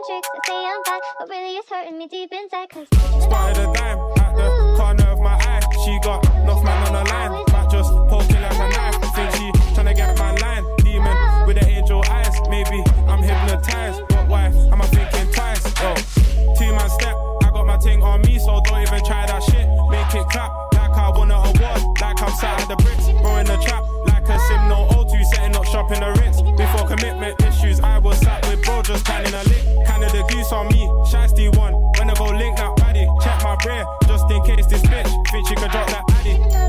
tricks. I say I'm bad, but really it's hurting me deep inside. Cause spotted a dime at the corner of my eye. She got enough man on the line, back just poking like a knife. Think she tryna get my line. Demon with the angel eyes. Maybe I'm hypnotized, but why am I thinking twice? Oh, 2-man step, I got my ting on me, so don't even try that shit. Make it clap like I won an award, like I'm sat at the bricks, bro in the trap, like a sim no O2, setting up shop in the Ritz. Before commitment issues, I was sat with bro just planning a lick. Canada goose on me, shiesty one. When I go link that baddie, check my bra, just in case this bitch think she could drop that addy.